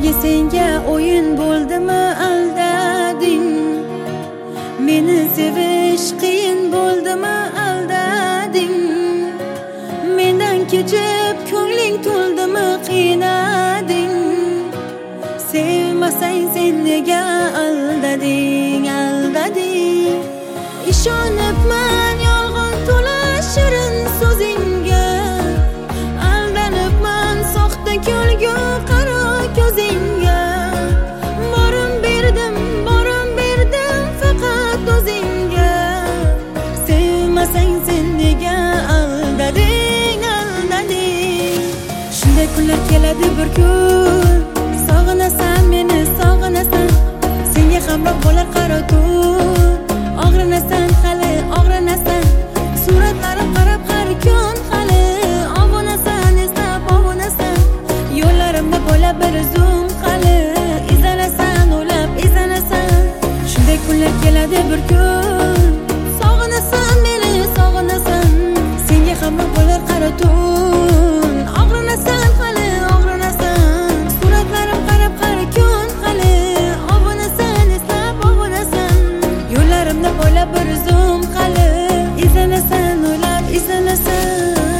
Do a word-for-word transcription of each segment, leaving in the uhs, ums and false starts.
Sevgi senga o'yin bo'ldimi aldading, meni sevish qiyin bo'ldimi aldading, mendan kechib ko'ngling to'ldimi qiynading, sevmasang sen nega aldading aldading. Ishonibman yolg'on to'la shirin so'zingga, aldanibman soxta ko'lgu qaro ko'zingga. Borim berdim, borim berdim faqat o'zingga, sevmasang sen nega aldading aldading. Shunday kunlar keladi bir kun, sog'inasan meni sog'inasan, senga hamroh bo'lar qaro tun. Og'rinasan hali og'rinasan, suratlarim qarab har kun hali ovunasan, eslab ovunasan, yo'llarimda bo'la bir zum hali izlanasan, o'ylab izlanasan. Shunday kunlar keladi bir kun, sog'inasan meni sog'inasan, senga hamroh bo'lar qaro tun. Og'rinasan hali og'rinasan, suratlarim qarab har kun hali ovunasan, eslab ovunasan, yo'llarimda bo'la bir zum hali izlanasan, o'ylab izlanasan.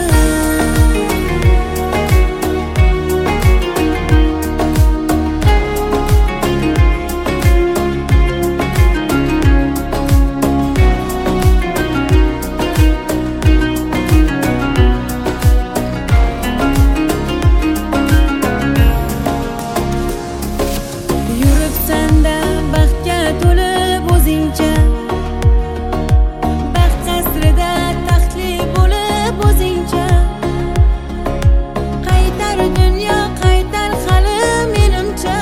Yuribsan-da baxtga to'lib o'zingcha, baxt qasrida taxtli bo'lib o'zingcha. Qaytar dunyo qaytar hali menimcha,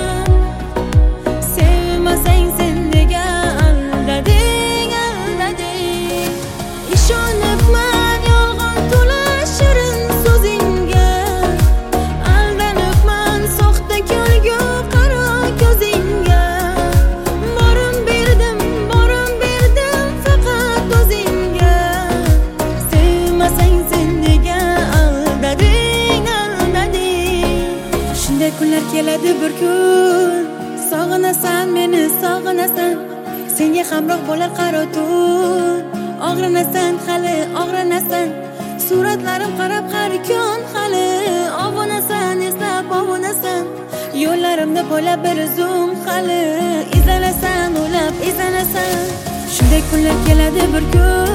sevmasang sen nega aldading aldading. Ishonibman yolg'on to'la shirin so'zingga, aldanibman soxta ko'lgu qaro ko'zingga. Borim berdim, borim berdim faqat o'zingga, sevmasang sen nega aldading aldading. Shunday kunlar keladi bir kun, sog'inasan meni sog'inasan, senga hamroh bo'lar qaro tun. Og'rinasan hali og'rinasan, suratlarim qarab har kun hali ovunasan, eslab ovunasan, yo'llarimda bo'la bir zum hali izlanasan, o'ylab izlanasan. Shunday kunlar keladi bir kun,